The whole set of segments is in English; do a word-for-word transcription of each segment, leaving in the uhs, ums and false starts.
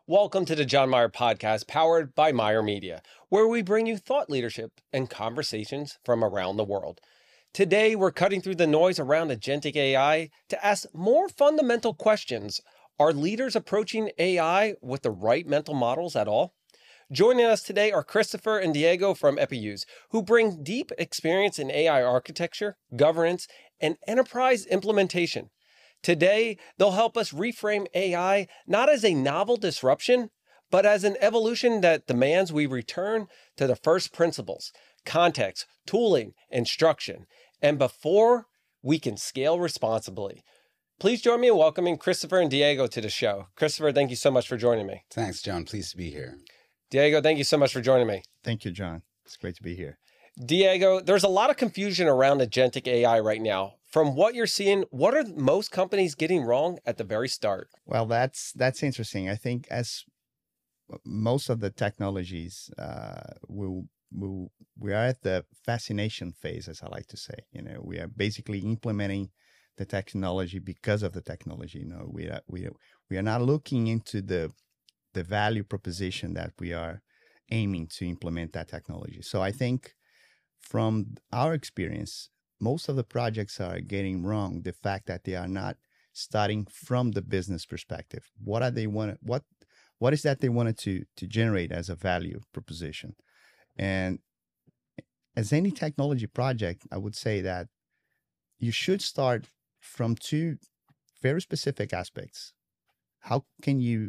Welcome to the John Meyer Podcast, powered by Meyer Media, where we bring you thought leadership and conversations from around the world. Today, we're cutting through the noise around agentic A I to ask more fundamental questions. Are leaders approaching A I with the right mental models at all? Joining us today are Christopher and Diego from Epicuse, who bring deep experience in A I architecture, governance, and enterprise implementation. Today, they'll help us reframe A I not as a novel disruption, but as an evolution that demands we return to the first principles, context, tooling, instruction, and before we can scale responsibly. Please join me in welcoming Christopher and Diego to the show. Christopher, thank you so much for joining me. Thanks, John. Pleased to be here. Diego, thank you so much for joining me. Thank you, John. It's great to be here. Diego, there's a lot of confusion around agentic A I right now. From what you're seeing, what are most companies getting wrong at the very start? Well, that's that's interesting. I think as most of the technologies, uh, we we we are at the fascination phase, as I like to say. You know, we are basically implementing the technology because of the technology. You know, we are we are, we are not looking into the the value proposition that we are aiming to implement that technology. So I think from our experience, most of the projects are getting wrong the fact that they are not starting from the business perspective. What are they want? What what is that they wanted to to generate as a value proposition? And as any technology project, I would say that you should start from two very specific aspects. How can you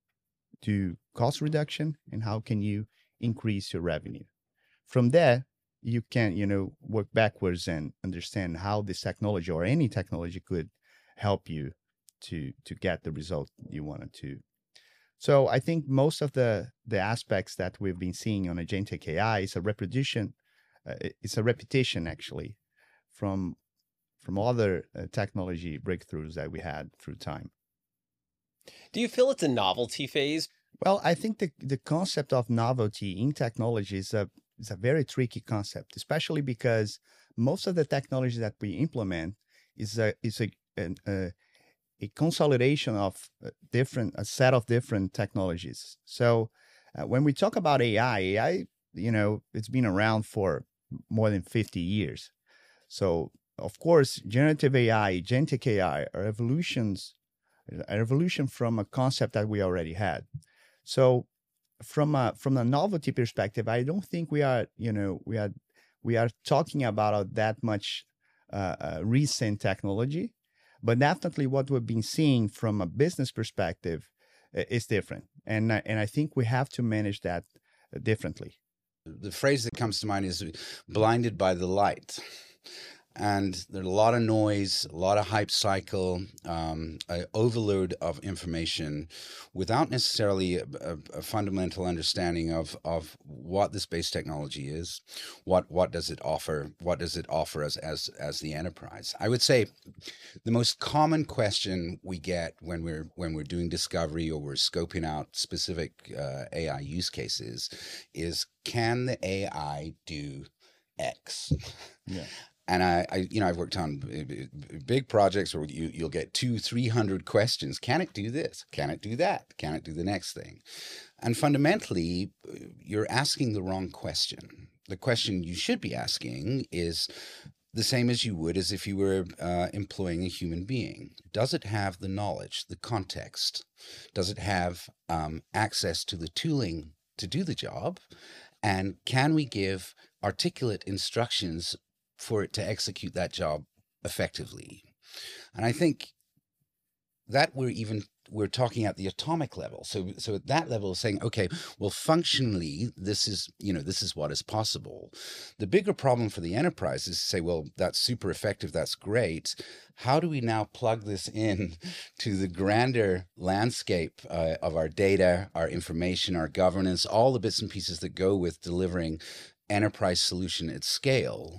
do cost reduction, and how can you increase your revenue? From there, you can, you know, work backwards and understand how this technology or any technology could help you to to get the result you wanted to. So I think most of the the aspects that we've been seeing on agentic A I is a repetition. Uh, it's a repetition actually from from other uh, technology breakthroughs that we had through time. Do you feel it's a novelty phase? Well, I think the the concept of novelty in technology is a It's a very tricky concept, especially because most of the technology that we implement is a is a a, a consolidation of a different a set of different technologies. So uh, when we talk about A I, A I, you know, it's been around for more than fifty years. So of course, generative A I, agentic A I are evolutions, an evolution from a concept that we already had. So From a from a novelty perspective, I don't think we are, you know, we are we are talking about that much uh, uh, recent technology, but definitely what we've been seeing from a business perspective uh, is different, and uh, and I think we have to manage that uh, differently. The phrase that comes to mind is "blinded by the light." And there's a lot of noise, a lot of hype cycle, um, an overload of information without necessarily a, a, a fundamental understanding of, of what the space technology is, what what does it offer, what does it offer us as, as the enterprise. I would say the most common question we get when we're when we're doing discovery or we're scoping out specific uh, A I use cases is, can the A I do X? Yeah. And I, I, you know, I've worked on big projects where you, you'll get two, three hundred questions. Can it do this? Can it do that? Can it do the next thing? And fundamentally, you're asking the wrong question. The question you should be asking is the same as you would as if you were uh, employing a human being. Does it have the knowledge, the context? Does it have um, access to the tooling to do the job? And can we give articulate instructions for it to execute that job effectively? And I think that we're even we're talking at the atomic level. So so at that level, saying, okay, well, functionally, this is, you know, this is what is possible. The bigger problem for the enterprise is to say, well, that's super effective, that's great. How do we now plug this in to the grander landscape uh, of our data, our information, our governance, all the bits and pieces that go with delivering enterprise solution at scale?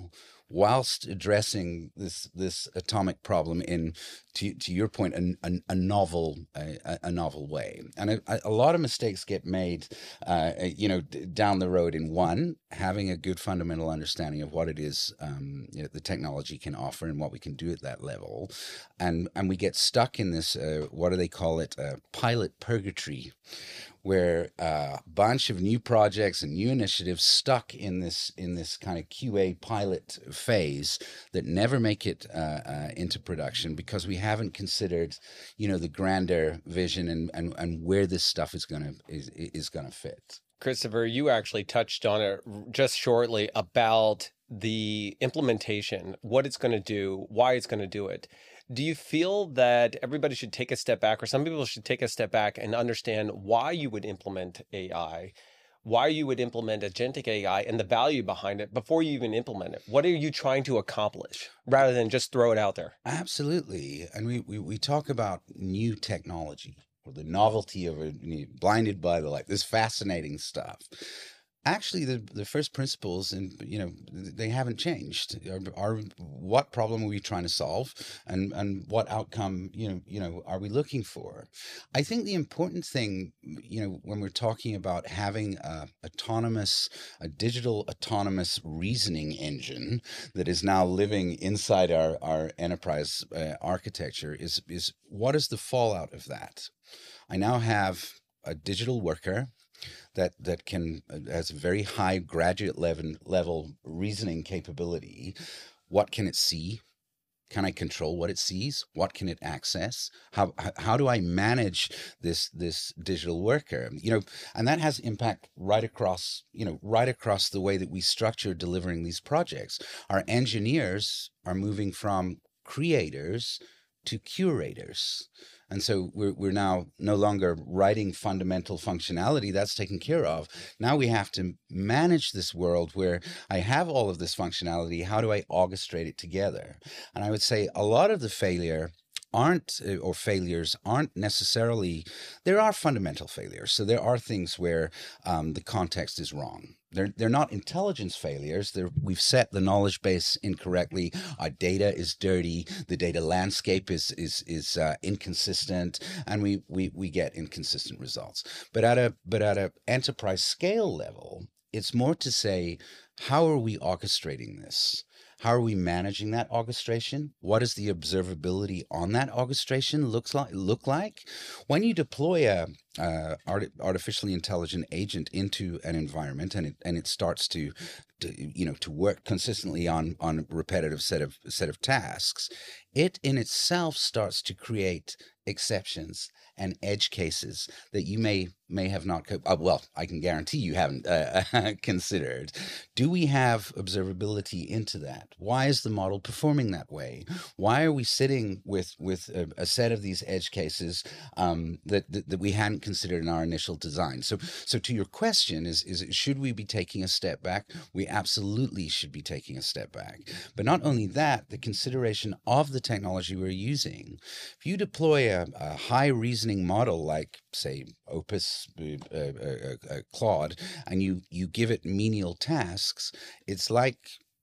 whilst addressing this this atomic problem in, to, to your point, a, a, a novel a, a novel way. And a, a lot of mistakes get made, uh, you know, down the road in one, having a good fundamental understanding of what it is um, you know, the technology can offer and what we can do at that level, and and we get stuck in this uh, what do they call it, uh, pilot purgatory, where a uh, bunch of new projects and new initiatives stuck in this in this kind of Q A pilot phase that never make it uh, uh, into production because we haven't considered, you know, the grander vision and and, and where this stuff is gonna is is gonna fit. Christopher, you actually touched on it just shortly about the implementation, what it's going to do, why it's going to do it. Do you feel that everybody should take a step back, or some people should take a step back and understand why you would implement A I, why you would implement agentic A I and the value behind it before you even implement it? What are you trying to accomplish rather than just throw it out there? Absolutely. And we, we, we talk about new technology, or the novelty of it, blinded by the light, this fascinating stuff. Actually, the the first principles, and you know, they haven't changed. Are, are what problem are we trying to solve, and and what outcome, you know, you know, are we looking for? I think the important thing, you know, when we're talking about having a autonomous, a digital autonomous reasoning engine that is now living inside our our enterprise uh, architecture, is is what is the fallout of that? I now have a digital worker that that can uh, has a very high graduate level level reasoning capability. What can it see? Can I control what it sees? What can it access? How how do I manage this this digital worker? You know, and that has impact right across, you know, right across the way that we structure delivering these projects. Our engineers are moving from creators to curators. And so we're we're now no longer writing fundamental functionality. That's taken care of. Now we have to manage this world where I have all of this functionality. How do I orchestrate it together? And I would say a lot of the failure aren't or failures aren't necessarily, there are fundamental failures. So there are things where um, the context is wrong. They're they're not intelligence failures. They're, we've set the knowledge base incorrectly. Our data is dirty. The data landscape is is is uh, inconsistent, and we we we get inconsistent results. But at a but at a enterprise scale level, it's more to say, how are we orchestrating this? How are we managing that orchestration? What does the observability on that orchestration looks like? Look like when you deploy a uh, art, artificially intelligent agent into an environment, and it and it starts to, to you know to work consistently on on a repetitive set of set of tasks. It in itself starts to create exceptions and edge cases that you may may have not, uh, well, I can guarantee you haven't uh, considered. Do we have observability into that? Why is the model performing that way? Why are we sitting with with a, a set of these edge cases um, that, that that we hadn't considered in our initial design? So, so to your question, is is should we be taking a step back? We absolutely should be taking a step back. But not only that, the consideration of the technology we're using. If you deploy a, a high reasoning model like, say, Opus, uh, uh, uh, Claude, and you you give it menial tasks, it's like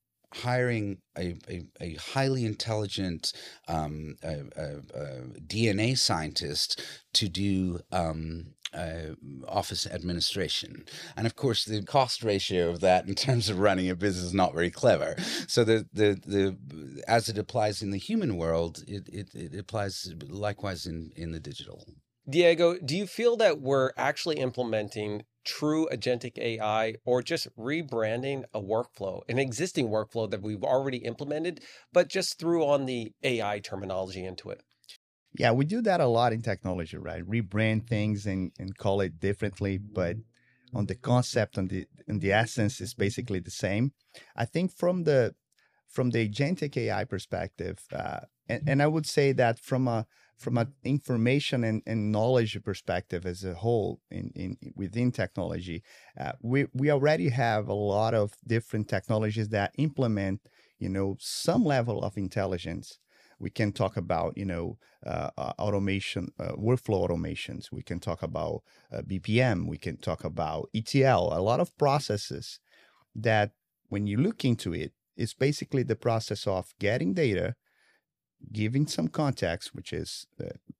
hiring a, a, a highly intelligent um, uh, uh, uh, D N A scientist to do um, uh, office administration. And of course, the cost ratio of that in terms of running a business is not very clever. So the the, the as it applies in the human world, it, it, it applies likewise in, in the digital. Diego, do you feel that we're actually implementing true agentic A I, or just rebranding a workflow, an existing workflow that we've already implemented, but just threw on the A I terminology into it? Yeah, we do that a lot in technology, right? Rebrand things and, and call it differently, but on the concept and the and the essence is basically the same. I think from the from the agentic A I perspective, uh, and, and I would say that from a from an information and, and knowledge perspective as a whole in, in within technology, uh, we we already have a lot of different technologies that implement, you know, some level of intelligence. We can talk about, you know, uh, uh, automation, uh, workflow automations. We can talk about uh, B P M. We can talk about E T L. A lot of processes that, when you look into it, It's basically the process of getting data, giving some context, which is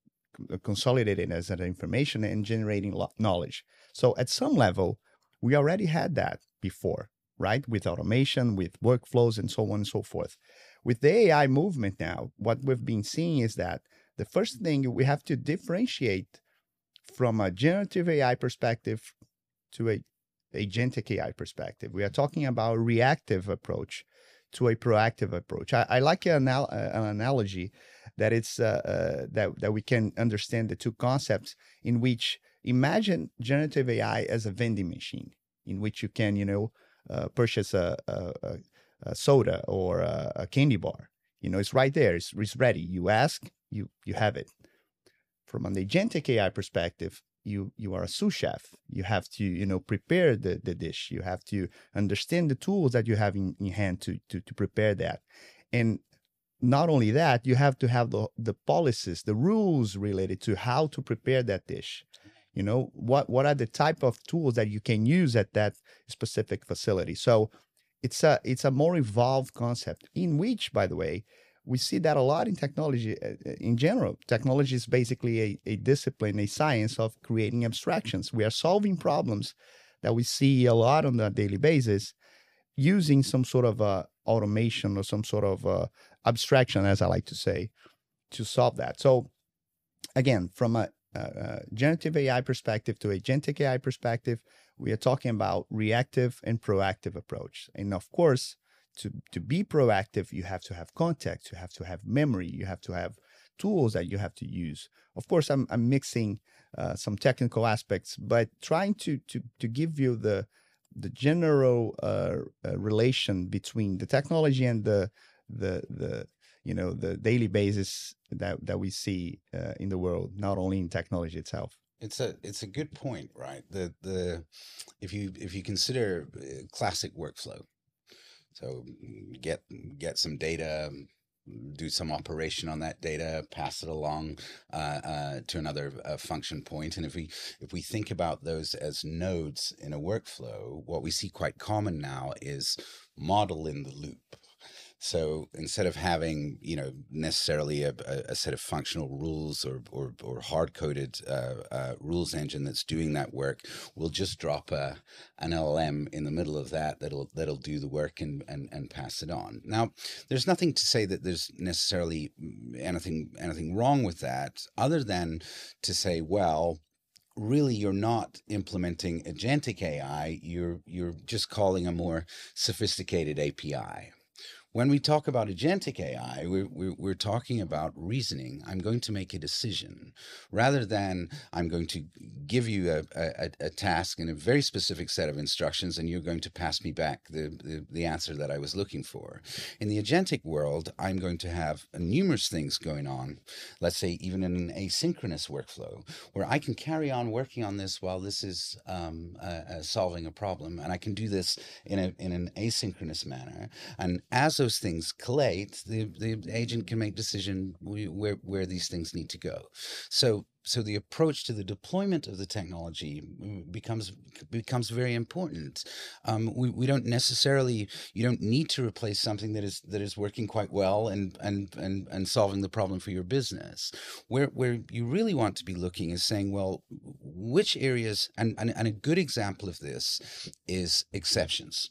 uh, consolidated as an information, and generating lo- knowledge. So at some level, we already had that before, right? With automation, with workflows, and so on and so forth. With the A I movement now, what we've been seeing is that the first thing we have to differentiate from a generative A I perspective to a agentic A I perspective. We are talking about a reactive approach to a proactive approach. I, I like an, anal- an analogy that it's uh, uh, that that we can understand the two concepts, in which imagine generative A I as a vending machine, in which you can, you know, uh, purchase a, a, a soda or a, a candy bar. You know, it's right there. It's, it's ready. You ask, you you have it. From an agentic A I perspective, you you are a sous chef. You have to, you know, prepare the, the dish. You have to understand the tools that you have in, in hand to, to to prepare that. And not only that, you have to have the the policies, the rules related to how to prepare that dish. You know, what what are the type of tools that you can use at that specific facility. So it's a it's a more evolved concept, in which, by the way, we see that a lot in technology in general. Technology is basically a, a discipline, a science of creating abstractions. We are solving problems that we see a lot on a daily basis using some sort of uh, automation or some sort of uh, abstraction, as I like to say, to solve that. So again, from a, a generative A I perspective to agentic A I perspective, we are talking about reactive and proactive approach. And of course, To, to be proactive, you have to have context, you have to have memory, you have to have tools that you have to use. Of course, I'm, I'm mixing uh, some technical aspects, but trying to to to give you the the general uh, uh, relation between the technology and the the the you know the daily basis that that we see uh, in the world, not only in technology itself. It's a it's a good point, right? The the if you if you consider classic workflow. So get get some data, do some operation on that data, pass it along uh, uh, to another uh, function point. And if we if we think about those as nodes in a workflow, what we see quite common now is model in the loop. So instead of having, you know, necessarily a, a set of functional rules or or, or hard-coded uh, uh, rules engine that's doing that work, we'll just drop a, an L L M in the middle of that that'll that'll do the work and, and and pass it on. Now, there's nothing to say that there's necessarily anything anything wrong with that, other than to say, well, really, you're not implementing agentic A I. You're you're just calling a more sophisticated A P I. When we talk about agentic A I, we're, we're, we're talking about reasoning. I'm going to make a decision rather than I'm going to give you a, a, a task and a very specific set of instructions, and you're going to pass me back the, the, the answer that I was looking for. In the agentic world, I'm going to have numerous things going on, let's say even in an asynchronous workflow, where I can carry on working on this while this is um, uh, uh, solving a problem, and I can do this in, a, in an asynchronous manner. And as those things collate, the, the agent can make decision where, where these things need to go. So so the approach to the deployment of the technology becomes becomes very important. Um, we, we don't necessarily, you don't need to replace something that is that is working quite well and and and, and solving the problem for your business. Where where you really want to be looking is saying, well, which areas, and, and, and a good example of this is exceptions.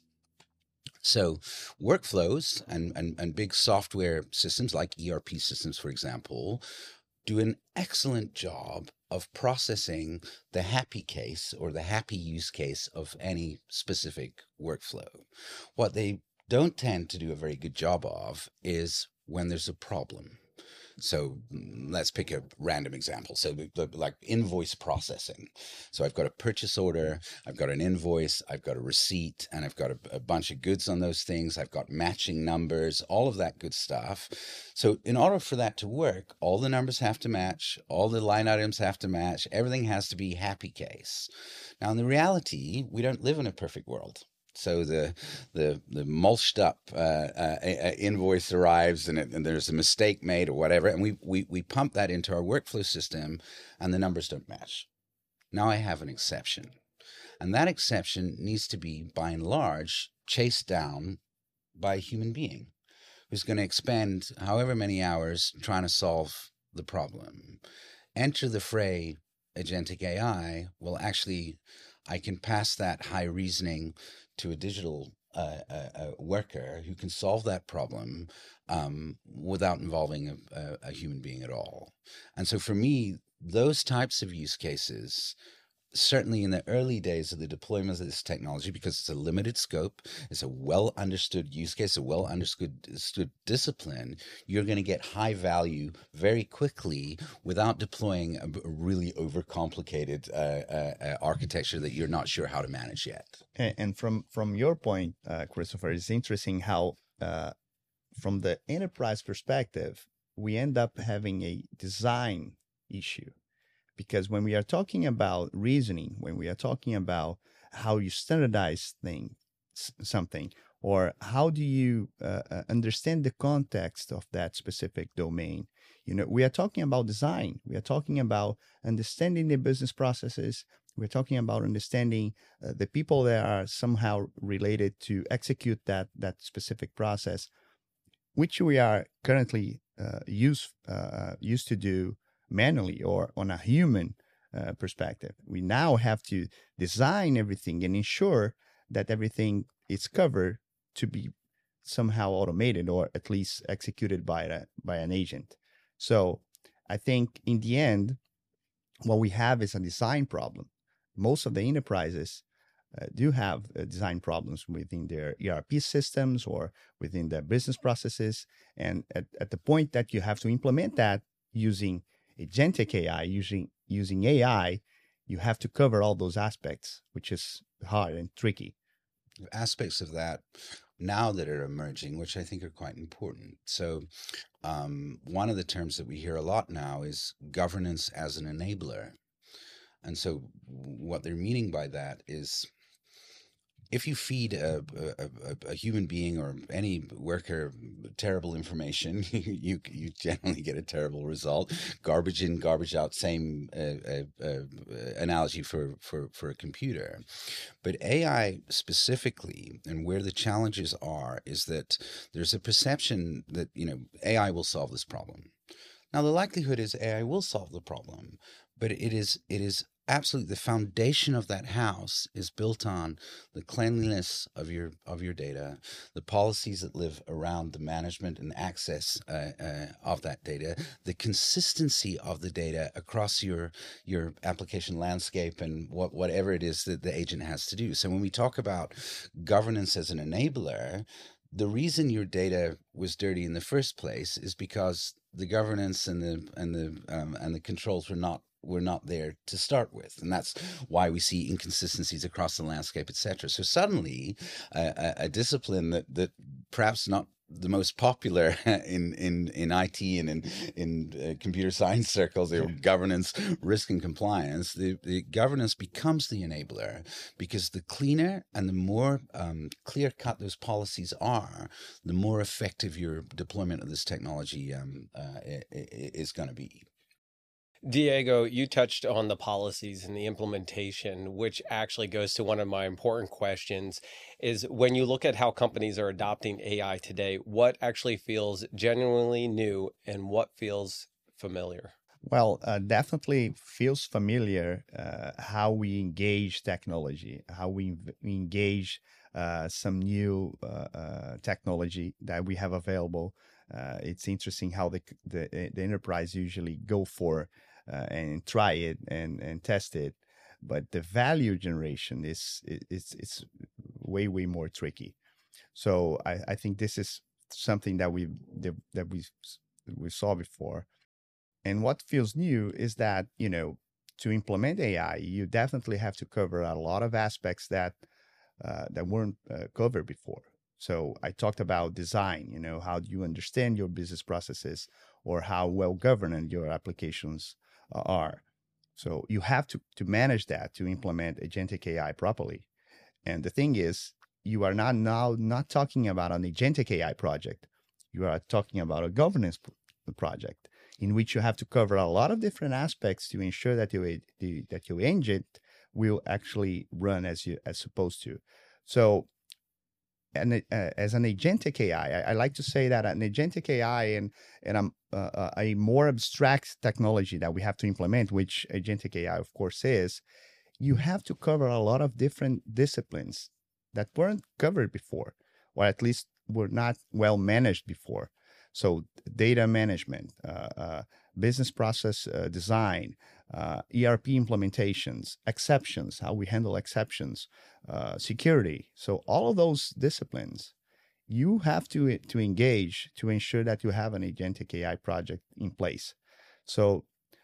So workflows and, and, and big software systems like E R P systems, for example, do an excellent job of processing the happy case or the happy use case of any specific workflow. What they don't tend to do a very good job of is when there's a problem. So let's pick a random example. So like invoice processing. So I've got a purchase order, I've got an invoice, I've got a receipt, and I've got a, a bunch of goods on those things. I've got matching numbers, all of that good stuff. So in order for that to work, all the numbers have to match, all the line items have to match, everything has to be happy case. Now, in the reality, we don't live in a perfect world. So the the the mulched up uh, uh, invoice arrives, and, it, and there's a mistake made or whatever, and we, we we pump that into our workflow system, and the numbers don't match. Now I have an exception, and that exception needs to be, by and large, chased down by a human being who's going to expend however many hours trying to solve the problem. Enter the fray agentic A I. Well, actually, I can pass that high reasoning to a digital uh, a, a worker who can solve that problem um, without involving a, a, a human being at all. And so for me, those types of use cases, certainly in the early days of the deployment of this technology, because it's a limited scope, it's a well understood use case, a well understood, understood discipline, you're going to get high value very quickly without deploying a, a really overcomplicated uh, uh, uh, architecture that you're not sure how to manage yet. And, and from from your point, uh, Christopher, it's interesting how uh, from the enterprise perspective, we end up having a design issue. Because when we are talking about reasoning, when we are talking about how you standardize thing, something, or how do you uh, understand the context of that specific domain, you know, we are talking about design. We are talking about understanding the business processes. We're talking about understanding uh, the people that are somehow related to execute that that specific process, which we are currently uh, use, uh, used to do manually or on a human uh, perspective. We now have to design everything and ensure that everything is covered to be somehow automated or at least executed by a, by an agent. So I think in the end, what we have is a design problem. Most of the enterprises uh, do have uh, design problems within their E R P systems or within their business processes. And at, at the point that you have to implement that using agentic A I, using using A I, you have to cover all those aspects, which is hard and tricky. Aspects of that now that are emerging, which I think are quite important. So um, one of the terms that we hear a lot now is governance as an enabler. And so what they're meaning by that is if you feed a, a, a human being or any worker terrible information, you you generally get a terrible result. Garbage in, garbage out. Same uh, uh, uh, analogy for, for, for a computer. But A I specifically, and where the challenges are, is that there's a perception that, you know, A I will solve this problem. Now, the likelihood is A I will solve the problem, but it is it is absolutely the foundation of that house is built on the cleanliness of your of your data, the policies that live around the management and access uh, uh, of that data, the consistency of the data across your your application landscape and what whatever it is that the agent has to do. So when we talk about governance as an enabler, the reason your data was dirty in the first place is because the governance and the and the um, and the controls were not were not there to start with, and that's why we see inconsistencies across the landscape, et cetera. So suddenly, uh, a, a discipline that that perhaps not the most popular in in in I T and in in uh, computer science circles, or governance, risk, and compliance, the, the governance becomes the enabler, because the cleaner and the more um, clear cut those policies are, the more effective your deployment of this technology um, uh, is going to be. Diego, you touched on the policies and the implementation, which actually goes to one of my important questions, is when you look at how companies are adopting A I today, what actually feels genuinely new and what feels familiar? Well, uh, definitely feels familiar uh, how we engage technology, how we engage uh, some new uh, uh, technology that we have available. Uh, it's interesting how the, the the enterprise usually go for uh, and try it and, and test it, but the value generation is it's it's way way more tricky. So I, I think this is something that we that, that we we saw before. And what feels new is that, you know, to implement A I, you definitely have to cover a lot of aspects that uh, that weren't uh, covered before. So I talked about design, you know, how do you understand your business processes or how well governed your applications uh, are. So you have to, to manage that to implement agentic A I properly. And the thing is, you are not now not talking about an agentic A I project. You are talking about a governance p- project in which you have to cover a lot of different aspects to ensure that your that your engine will actually run as you as supposed to. So an, uh, as an agentic A I, I, I like to say that an agentic A I and and um, uh, a more abstract technology that we have to implement, which agentic A I, of course, is, you have to cover a lot of different disciplines that weren't covered before, or at least were not well managed before. So data management, uh, uh, business process uh, design, uh, E R P implementations, exceptions, how we handle exceptions, uh, security. So all of those disciplines, you have to to engage to ensure that you have an agentic A I project in place. So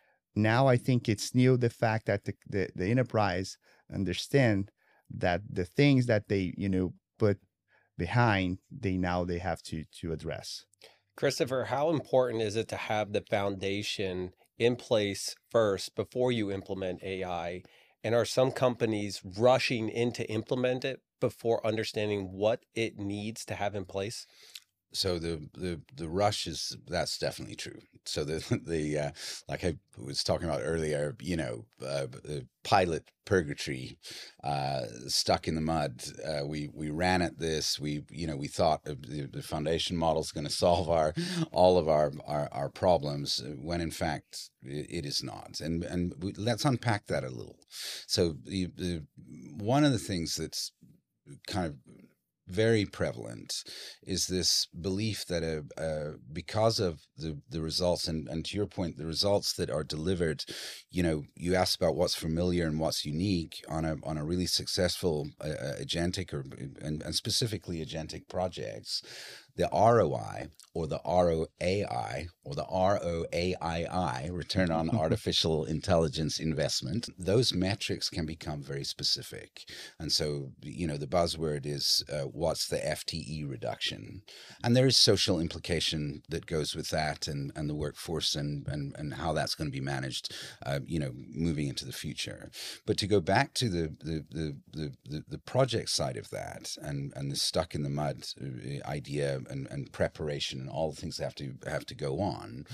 now I think it's new the fact that the, the, the enterprise understand that the things that they, you know, put behind, they now they have to to address. Christopher, how important is it to have the foundation in place first before you implement A I? And are some companies rushing in to implement it before understanding what it needs to have in place? So the, the the rush is, that's definitely true. So the the uh, like I was talking about earlier, you know, uh, the pilot purgatory, uh, stuck in the mud. Uh, we we ran at this. We you know we thought the, the foundation model is going to solve our all of our, our our problems, when in fact it, it is not. And and we, let's unpack that a little. So the, the one of the things that's kind of very prevalent is this belief that uh, uh, because of the, the results, and, and to your point, the results that are delivered, you know, you asked about what's familiar and what's unique on a on a really successful uh, agentic or and, and specifically agentic projects. The R O I or the R O A I or the R O A I I, return on artificial intelligence investment, those metrics can become very specific. And so, you know, the buzzword is uh, what's the F T E reduction? And there is social implication that goes with that, and, and the workforce and, and, and how that's going to be managed, uh, you know, moving into the future. But to go back to the the the the, the, the project side of that, and, and the stuck in the mud idea, And, and preparation and all the things that have to have to go on.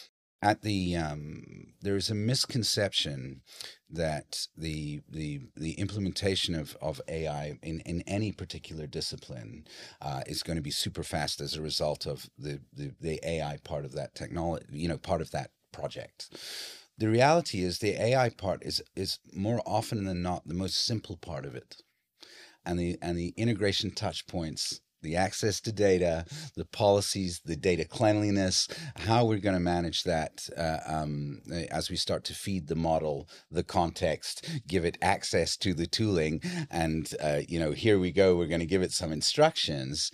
At the um, there is a misconception that the the the implementation of, of A I in, in any particular discipline uh, is going to be super fast as a result of the, the, the A I part of that technology, you know, part of that project. The reality is the A I part is is more often than not the most simple part of it, and the and the integration touch points, the access to data, the policies, the data cleanliness, how we're going to manage that uh, um, as we start to feed the model the context, give it access to the tooling, and, uh, you know, here we go, we're going to give it some instructions.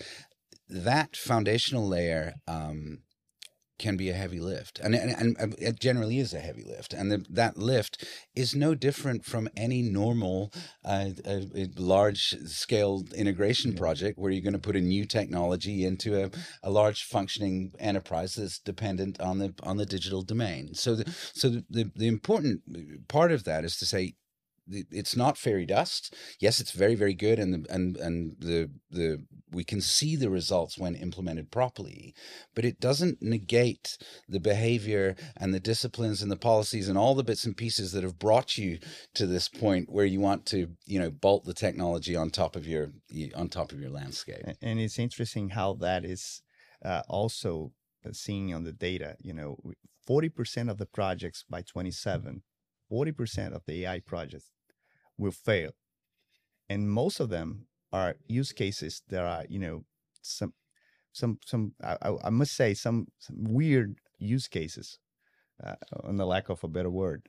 That foundational layer um, can be a heavy lift, and, and, and it generally is a heavy lift. And the, that lift is no different from any normal uh, uh, large-scale integration yeah. project where you're going to put a new technology into a, a large functioning enterprise that's dependent on the on the digital domain. So, the, so the, the, the important part of that is to say, it's not fairy dust. Yes, it's very, very good, and the, and and the the we can see the results when implemented properly, but it doesn't negate the behavior and the disciplines and the policies and all the bits and pieces that have brought you to this point where you want to, you know, bolt the technology on top of your on top of your landscape. And it's interesting how that is uh, also seen on the data. You know, forty percent of the projects by twenty-seven, forty percent of the A I projects will fail, and most of them are use cases that are, you know, some some some I, I must say some, some weird use cases, uh, on the lack of a better word,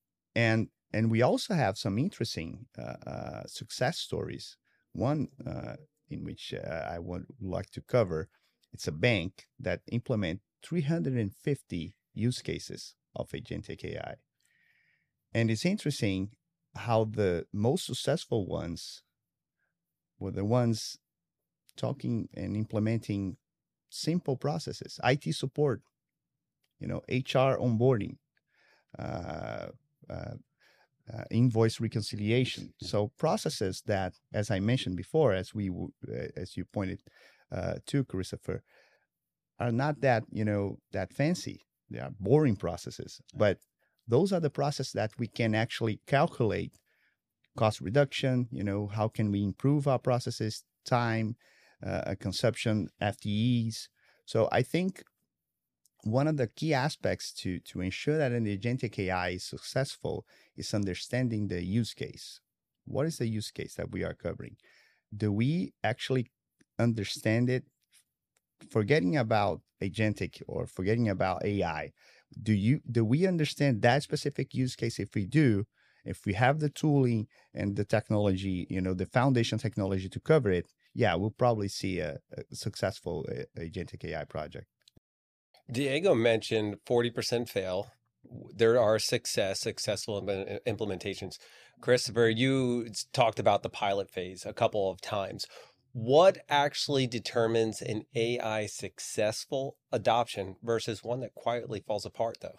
and and we also have some interesting uh, uh, success stories. One uh, in which uh, I would like to cover, it's a bank that implement three hundred fifty use cases of agentic A I, and it's interesting how the most successful ones were the ones talking and implementing simple processes, I T support, you know, H R onboarding, uh, uh, uh, invoice reconciliation. So processes that, as I mentioned before, as we uh, as you pointed uh, to, Christopher, are not that, you know, that fancy. They are boring processes, but those are the processes that we can actually calculate cost reduction. You know, how can we improve our processes, time, uh, consumption, F T Es. So I think one of the key aspects to to ensure that an agentic A I is successful is understanding the use case. What is the use case that we are covering? Do we actually understand it? Forgetting about agentic or forgetting about A I, do you do we understand that specific use case? If we do, if we have the tooling and the technology, you know, the foundation technology to cover it, yeah, we'll probably see a, a successful uh, agentic A I project. Diego mentioned forty percent fail. There are success, successful implementations. Christopher, you talked about the pilot phase a couple of times. What actually determines an A I successful adoption versus one that quietly falls apart, though?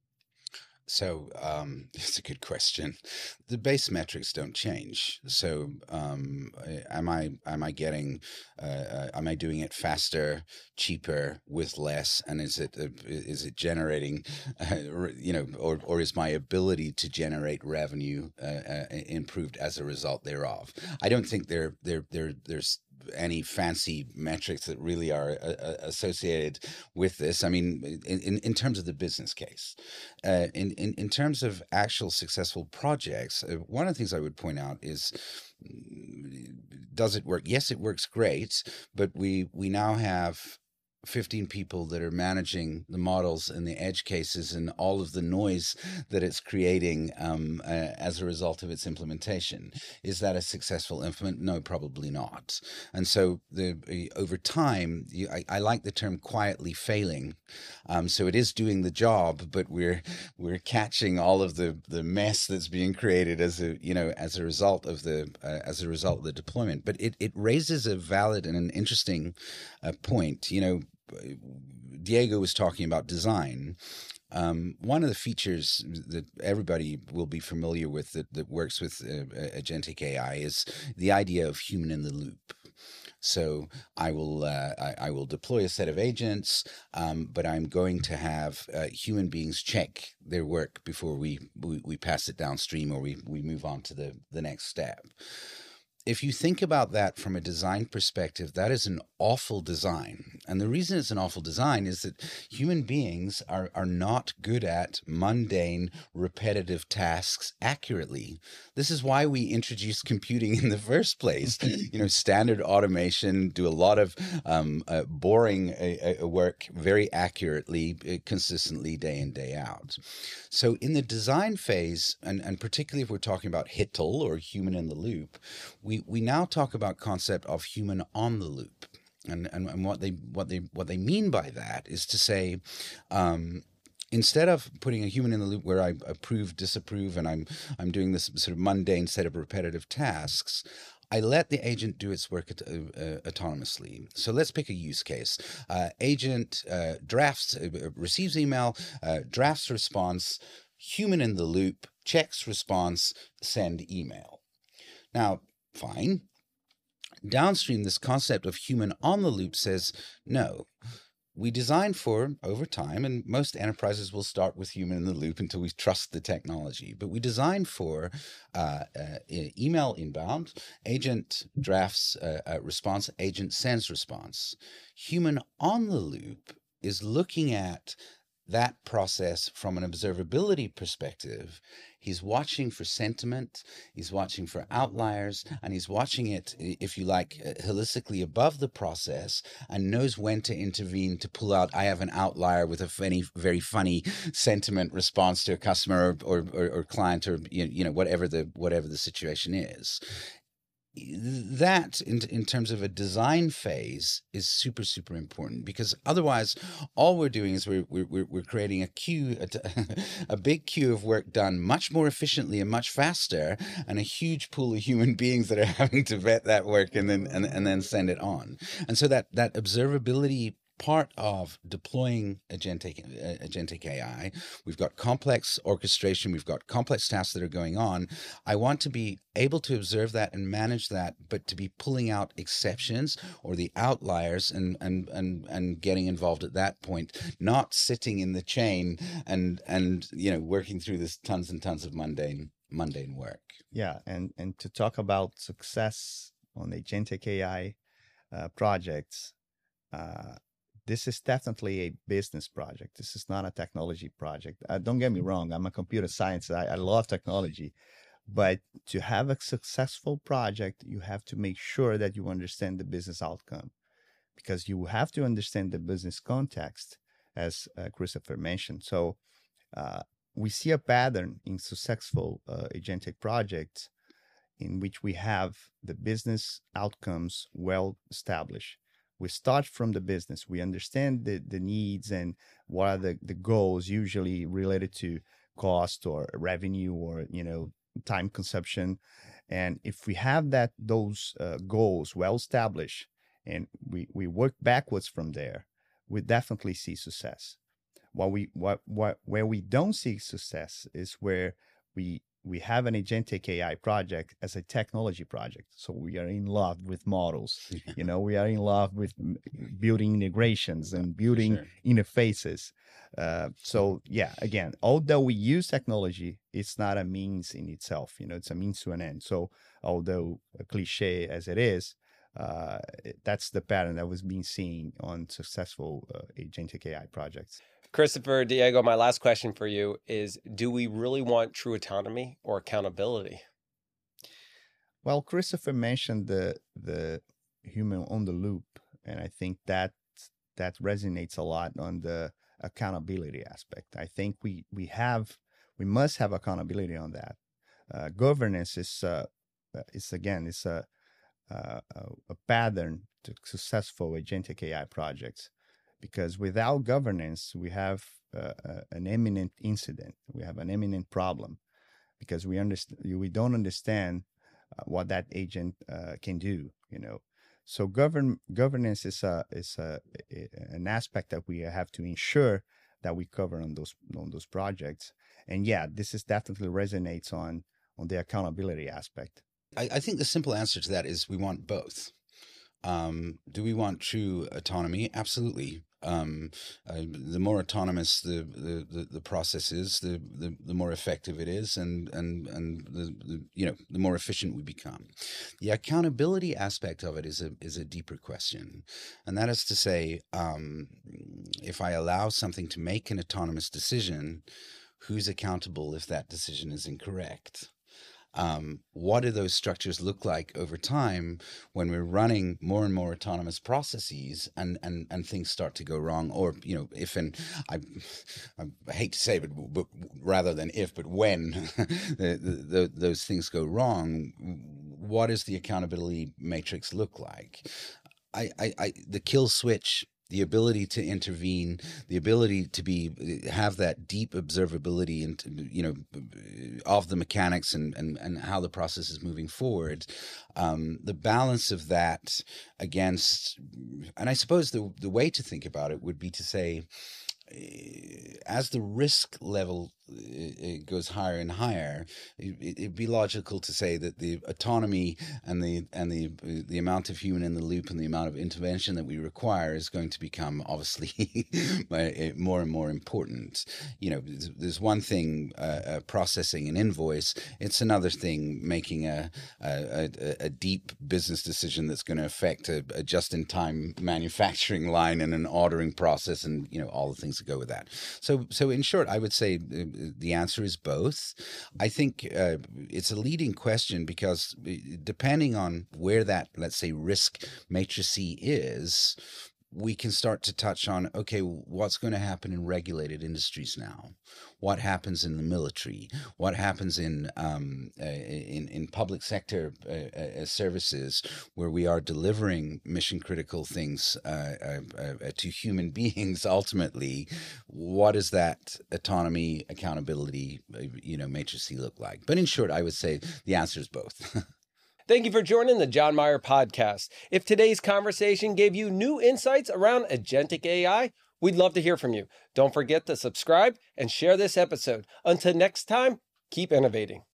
So um, it's a good question. The base metrics don't change. So um, am I am I getting uh, uh, am I doing it faster, cheaper, with less, and is it uh, is it generating uh, you know or or is my ability to generate revenue uh, uh, improved as a result thereof? I don't think there there there there's any fancy metrics that really are uh, associated with this. I mean, in, in terms of the business case, uh, in, in, in terms of actual successful projects, uh, one of the things I would point out is, does it work? Yes, it works great, but we, we now have fifteen people that are managing the models and the edge cases and all of the noise that it's creating um, uh, as a result of its implementation. Is that a successful implement? No, probably not. And so the over time, you, I, I like the term quietly failing. Um, so it is doing the job, but we're we're catching all of the the mess that's being created as a you know as a result of the uh, as a result of the deployment. But it it raises a valid and an interesting uh, point. You know. Diego was talking about design. Um, one of the features that everybody will be familiar with that, that works with uh, agentic A I is the idea of human in the loop. So I will uh, I, I will deploy a set of agents, um, but I'm going to have uh, human beings check their work before we, we, we pass it downstream or we, we move on to the, the next step. If you think about that from a design perspective, that is an awful design. And the reason it's an awful design is that human beings are, are not good at mundane, repetitive tasks accurately. This is why we introduced computing in the first place. You know, standard automation, do a lot of um, uh, boring uh, uh, work very accurately, uh, consistently, day in, day out. So in the design phase, and, and particularly if we're talking about H I T L or human in the loop, we, we now talk about concept of human on the loop. And, and, and what they what they what they mean by that is to say, um, instead of putting a human in the loop where I approve, disapprove, and I'm I'm doing this sort of mundane set of repetitive tasks, I let the agent do its work uh, uh, autonomously. So let's pick a use case. Uh, agent uh, drafts, uh, receives email, uh, drafts response, human in the loop, checks response, send email. Now, fine. Downstream, this concept of human on the loop says, no, we design for over time, and most enterprises will start with human in the loop until we trust the technology, but we design for uh, uh, email inbound, agent drafts uh, uh, response, agent sends response. Human on the loop is looking at that process from an observability perspective. He's watching for sentiment, he's watching for outliers, and he's watching it, if you like, holistically above the process, and knows when to intervene to pull out, I have an outlier with a funny, very funny sentiment response to a customer or, or, or client or, you know, whatever the, whatever the situation is. That in, in terms of a design phase is super, super important, because otherwise all we're doing is we're, we're, we're creating a queue, a, a big queue of work done much more efficiently and much faster, and a huge pool of human beings that are having to vet that work and then, and, and then send it on. And so that, that observability part of deploying agentic, uh, agentic A I, we've got complex orchestration, we've got complex tasks that are going on. I want to be able to observe that and manage that, but to be pulling out exceptions or the outliers and and and and getting involved at that point, not sitting in the chain and and you know working through this tons and tons of mundane mundane work. Yeah, and and to talk about success on agentic A I, uh, projects, uh, this is definitely a business project. This is not a technology project. Uh, don't get me wrong. I'm a computer science. I, I love technology. But to have a successful project, you have to make sure that you understand the business outcome, because you have to understand the business context, as uh, Christopher mentioned. So uh, we see a pattern in successful uh, agentic projects in which we have the business outcomes well established. We start from the business. We understand the, the needs and what are the, the goals, usually related to cost or revenue or, you know, time consumption. And if we have that those uh, goals well established and we, we work backwards from there, we definitely see success. What we what what where we don't see success is where we we have an agentic A I project as a technology project. So we are in love with models. Yeah. You know, we are in love with building integrations and building Sure. interfaces. Uh, so yeah, again, although we use technology, it's not a means in itself. You know, it's a means to an end. So although a cliche as it is, uh, that's the pattern that was being seen on successful uh, agentic A I projects. Christopher, Diego, my last question for you is, do we really want true autonomy or accountability? Well, Christopher mentioned the the human on the loop, and I think that that resonates a lot on the accountability aspect. I think we we have we must have accountability on that. Uh, governance is uh, is again is a, a a pattern to successful agentic A I projects, because without governance we have uh, uh, an imminent incident. We have an imminent problem because we understand we don't understand uh, what that agent uh, can do. You know. So govern governance is a is a, a an aspect that we have to ensure that we cover on those on those projects. And yeah, this is definitely resonates on on the accountability aspect. I, I think the simple answer to that is we want both. Um, do we want true autonomy? Absolutely. Um, uh, the more autonomous the, the, the, the process is, the, the, the more effective it is, and and and the, the you know the more efficient we become. The accountability aspect of it is a is a deeper question, and that is to say, um, if I allow something to make an autonomous decision, who's accountable if that decision is incorrect? Um, what do those structures look like over time when we're running more and more autonomous processes and, and, and things start to go wrong? Or, you know, if and I, I hate to say it, but, but rather than if, but when the, the, the, those things go wrong, what does the accountability matrix look like? I, I, I the kill switch, the ability to intervene, the ability to be have that deep observability and, you know, of the mechanics and and, and how the process is moving forward. Um, the balance of that against, and I suppose the the way to think about it would be to say, as the risk level goes higher and higher, it'd be logical to say that the autonomy and the and the the amount of human in the loop and the amount of intervention that we require is going to become obviously more and more important. You know, there's one thing uh, uh, processing an invoice; it's another thing making a a, a, a deep business decision that's going to affect a, a just-in-time manufacturing line and an ordering process, and you know all the things that go with that. So, so in short, I would say the answer is both. I think uh, it's a leading question because depending on where that, let's say, risk matrix is, we can start to touch on, okay, what's going to happen in regulated industries now? What happens in the military? What happens in um, uh, in, in public sector uh, uh, services where we are delivering mission critical things uh, uh, uh, to human beings ultimately? What does that autonomy, accountability, uh, you know, matrix look like? But in short, I would say the answer is both. Thank you for joining the John Meyer Podcast. If today's conversation gave you new insights around agentic A I, we'd love to hear from you. Don't forget to subscribe and share this episode. Until next time, keep innovating.